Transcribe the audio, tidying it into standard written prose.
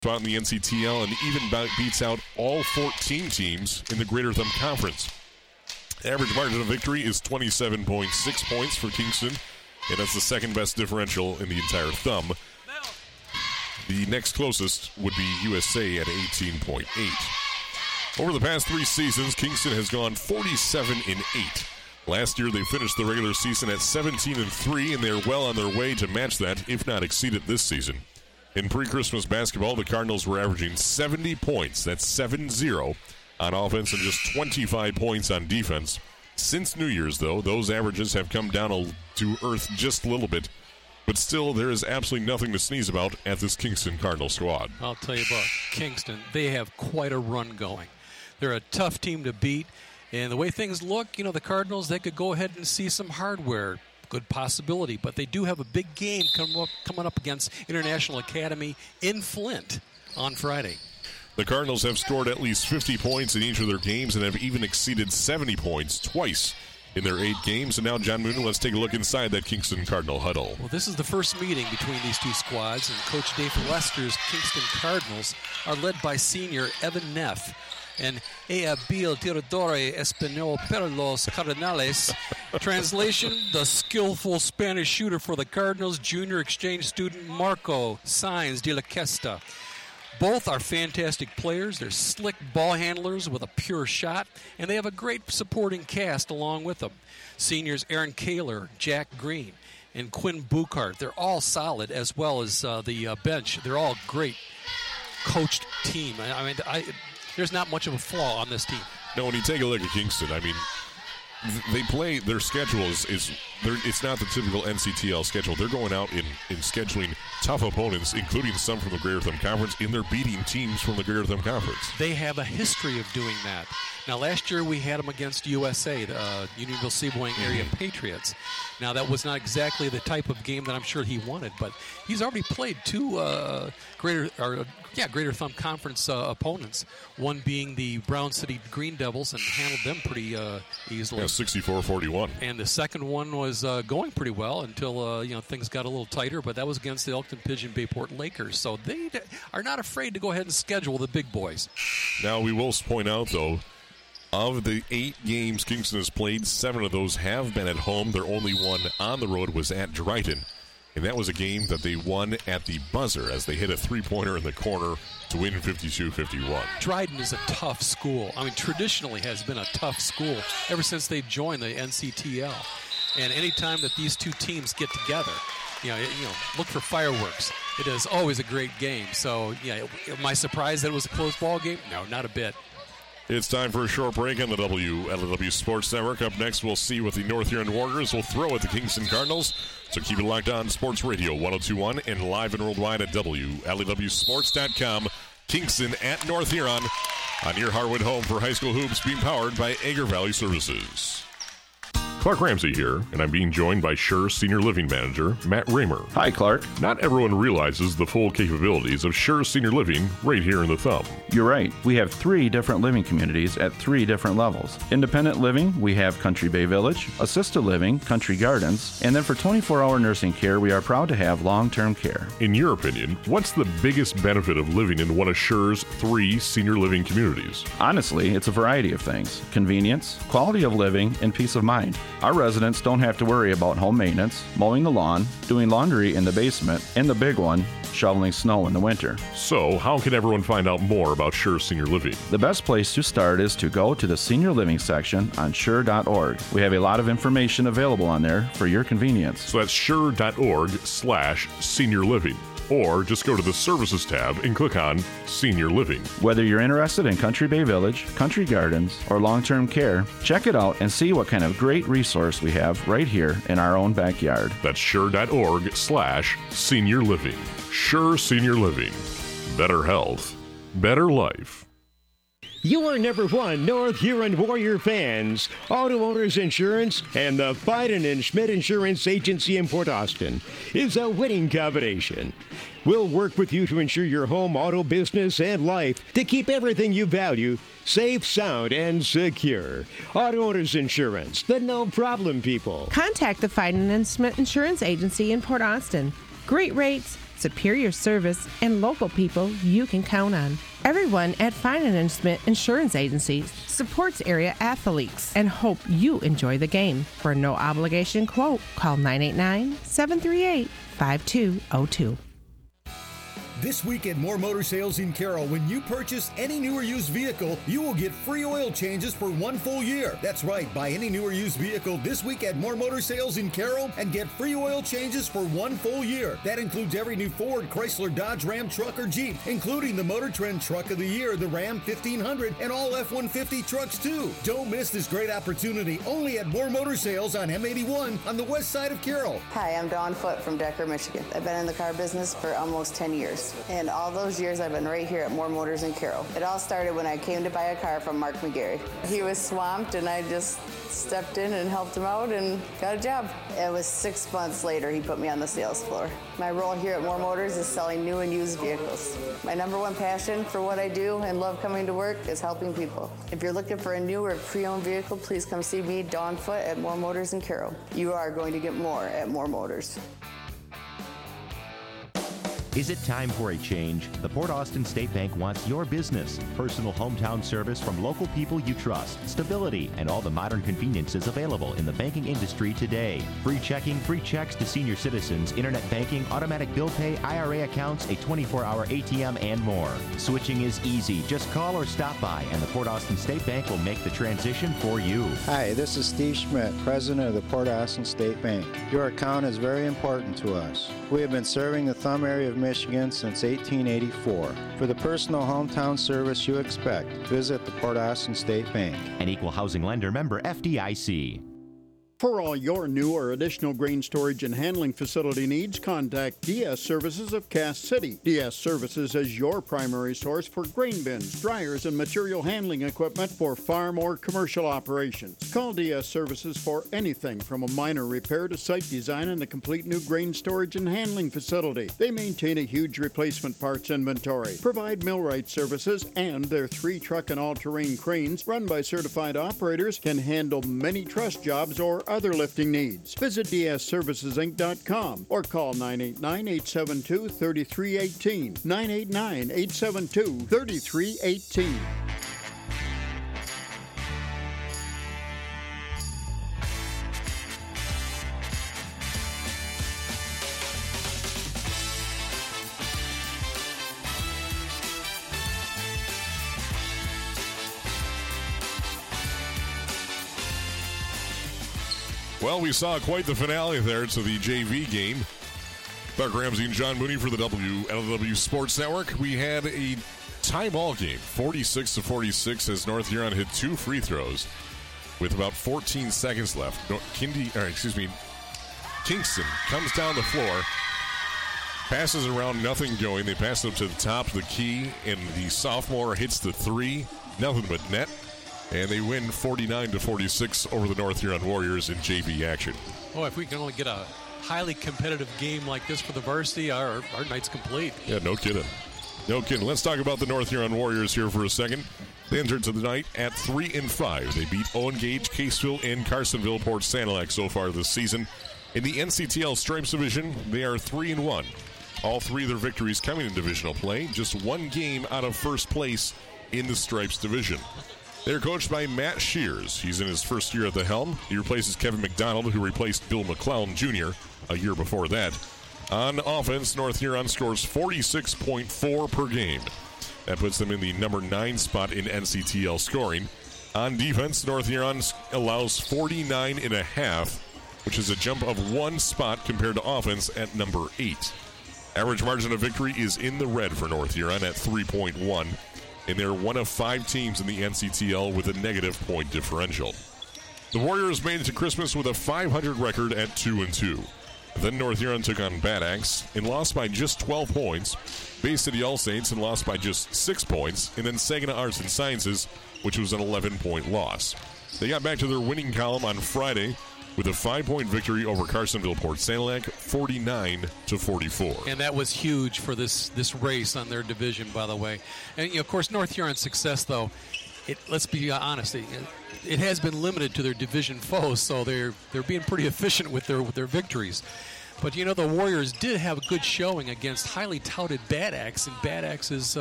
out in the NCTL and even beats out all 14 teams in the Greater Thumb Conference. Average margin of victory is 27.6 points for Kingston, and that's the second best differential in the entire Thumb. The next closest would be USA at 18.8. Over the past 3 seasons, Kingston has gone 47-8. Last year, they finished the regular season at 17-3, and they're well on their way to match that, if not exceed it this season. In pre-Christmas basketball, the Cardinals were averaging 70 points, that's 7-0, on offense and just 25 points on defense. Since New Year's, though, those averages have come down to earth just a little bit. But still, there is absolutely nothing to sneeze about at this Kingston Cardinal squad. I'll tell you about Kingston. They have quite a run going. They're a tough team to beat. And the way things look, the Cardinals, they could go ahead and see some hardware. Good possibility. But they do have a big game coming up against International Academy in Flint on Friday. The Cardinals have scored at least 50 points in each of their games and have even exceeded 70 points twice in their 8 games. And now, John Moon, let's take a look inside that Kingston Cardinal huddle. Well, this is the first meeting between these two squads, and Coach Dave Lester's Kingston Cardinals are led by senior Evan Neff and Eabil Tiradore Espinal Perlos Cardenales. Translation, the skillful Spanish shooter for the Cardinals, junior exchange student Marco Sainz de la Questa. Both are fantastic players. They're slick ball handlers with a pure shot, and they have a great supporting cast along with them. Seniors Aaron Kaler, Jack Green, and Quinn Buchart. They're all solid, as well as the bench. They're all great coached team. There's not much of a flaw on this team. No, when you take a look at Kingston, they play, their schedule it's not the typical NCTL schedule. They're going out in scheduling tough opponents, including some from the Greater Thumb Conference, and they're beating teams from the Greater Thumb Conference. They have a history of doing that. Now, last year we had them against USA, the Unionville-Seaboing area Patriots. Now, that was not exactly the type of game that I'm sure he wanted, but he's already played 2 Greater Thumb Conference opponents, one being the Brown City Green Devils, and handled them pretty easily. Yeah, 64-41. And the second one was going pretty well until things got a little tighter, but that was against the Elkton Pigeon Bayport Lakers. So they are not afraid to go ahead and schedule the big boys. Now, we will point out, though, of the 8 games Kingston has played, 7 of those have been at home. Their only one on the road was at Dryden. And that was a game that they won at the buzzer as they hit a 3-pointer in the corner to win 52-51. Dryden is a tough school. Traditionally has been a tough school ever since they joined the NCTL. And any time that these two teams get together, look for fireworks. It is always a great game. So, am I surprised that it was a close ball game? No, not a bit. It's time for a short break on the WLW Sports Network. Up next, we'll see what the North Huron Warriors will throw at the Kingston Cardinals. So keep it locked on Sports Radio 102.1 and live and worldwide at WLWSports.com. Kingston at North Huron on your Harwood home for high school hoops, being powered by Agar Valley Services. Clark Ramsey here, and I'm being joined by Sure Senior Living Manager Matt Raymer. Hi, Clark. Not everyone realizes the full capabilities of Sure Senior Living right here in the Thumb. You're right. We have 3 different living communities at 3 different levels. Independent living, we have Country Bay Village. Assisted living, Country Gardens. And then for 24-hour nursing care, we are proud to have long-term care. In your opinion, what's the biggest benefit of living in one of Sure's 3 senior living communities? Honestly, it's a variety of things. Convenience, quality of living, and peace of mind. Our residents don't have to worry about home maintenance, mowing the lawn, doing laundry in the basement, and the big one, shoveling snow in the winter. So, how can everyone find out more about Sure Senior Living? The best place to start is to go to the Senior Living section on sure.org. We have a lot of information available on there for your convenience. So that's sure.org/senior living. Or just go to the Services tab and click on Senior Living. Whether you're interested in Country Bay Village, Country Gardens, or long-term care, check it out and see what kind of great resource we have right here in our own backyard. That's sure.org/senior living. Sure Senior Living. Better health. Better life. Your number 1 North Huron Warrior fans, Auto Owners Insurance and the Biden and Schmidt Insurance Agency in Port Austin is a winning combination. We'll work with you to ensure your home, auto, business, and life to keep everything you value safe, sound, and secure. Auto Owners Insurance, the no-problem people. Contact the Biden and Schmidt Insurance Agency in Port Austin. Great rates, superior service, and local people you can count on. Everyone at Finan & Schmidt Insurance Agency supports area athletes and hope you enjoy the game. For a no-obligation quote, call 989-738-5202. This week at More Motor Sales in Carroll, when you purchase any new or used vehicle, you will get free oil changes for 1 full year. That's right, buy any new or used vehicle this week at More Motor Sales in Carroll and get free oil changes for 1 full year. That includes every new Ford, Chrysler, Dodge, Ram, truck, or Jeep, including the Motor Trend Truck of the Year, the Ram 1500, and all F-150 trucks too. Don't miss this great opportunity only at More Motor Sales on M81 on the west side of Carroll. Hi, I'm Dawn Foote from Decker, Michigan. I've been in the car business for almost 10 years. And all those years I've been right here at Moore Motors in Carroll. It all started when I came to buy a car from Mark McGarry. He was swamped and I just stepped in and helped him out and got a job. It was 6 months later he put me on the sales floor. My role here at Moore Motors is selling new and used vehicles. My number one passion for what I do and love coming to work is helping people. If you're looking for a new or pre-owned vehicle, please come see me, Dawn Foote, at Moore Motors in Carroll. You are going to get more at Moore Motors. Is it time for a change? The Port Austin State Bank wants your business. Personal hometown service from local people you trust. Stability and all the modern conveniences available in the banking industry today. Free checking, free checks to senior citizens, internet banking, automatic bill pay, IRA accounts, a 24-hour ATM, and more. Switching is easy. Just call or stop by, and the Port Austin State Bank will make the transition for you. Hi, this is Steve Schmidt, President of the Port Austin State Bank. Your account is very important to us. We have been serving the Thumb area of Michigan since 1884. For the personal hometown service you expect, visit the Port Austin State Bank. An equal housing lender, member FDIC. For all your new or additional grain storage and handling facility needs, contact DS Services of Cass City. DS Services is your primary source for grain bins, dryers, and material handling equipment for farm or commercial operations. Call DS Services for anything from a minor repair to site design and a complete new grain storage and handling facility. They maintain a huge replacement parts inventory, provide millwright services, and their 3 truck and all-terrain cranes run by certified operators can handle many truss jobs or other lifting needs. Visit dsservicesinc.com or call 989-872-3318. 989-872-3318. Well, we saw quite the finale there to the JV game. Doug Ramsey and John Mooney for the WLW Sports Network. We had a tie ball game, 46-46, as North Huron hit 2 free throws with about 14 seconds left. Kingston comes down the floor, passes around, nothing going. They pass it up to the top of the key, and the sophomore hits the 3, nothing but net. And they win 49-46 over the North Huron Warriors in JV action. Oh, if we can only get a highly competitive game like this for the varsity, our night's complete. Yeah, no kidding. No kidding. Let's talk about the North Huron Warriors here for a second. They entered to the night at 3-5. They beat Owen Gage, Caseville, and Carsonville Port Sanilac so far this season. In the NCTL Stripes Division, they are 3-1. All 3 of their victories coming in divisional play. Just 1 game out of first place in the Stripes Division. They're coached by Matt Shears. He's in his first year at the helm. He replaces Kevin McDonald, who replaced Bill McClown Jr. a year before that. On offense, North Huron scores 46.4 per game. That puts them in the number 9 spot in NCTL scoring. On defense, North Huron allows 49.5, which is a jump of 1 spot compared to offense at number 8. Average margin of victory is in the red for North Huron at 3.1. And they're one of 5 teams in the NCTL with a negative point differential. The Warriors made it to Christmas with a .500 record at 2-2. Then North Huron took on Bad Axe and lost by just 12 points. Bay City All Saints and lost by just 6 points. And then Saginaw Arts and Sciences, which was an 11-point loss. They got back to their winning column on Friday with a 5-point victory over Carsonville Port Sanilac, 49-44. And that was huge for this race on their division, by the way. And, of course, North Huron's success, though, let's be honest, it has been limited to their division foes, so they're being pretty efficient with their victories. But, the Warriors did have a good showing against highly touted Bad Axe, and Bad Axe's